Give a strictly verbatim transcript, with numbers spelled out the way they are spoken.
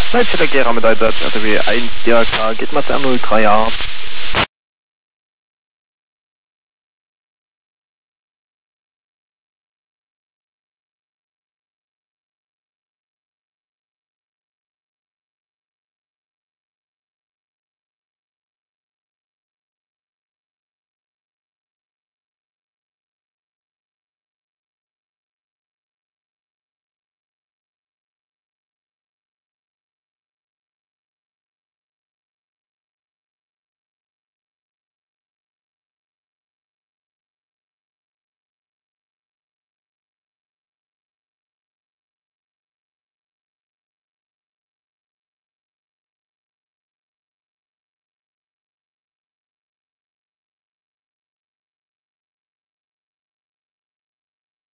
Leipzig Gera mit Einsatz, R T W eins D R K, geht mal zu null drei A.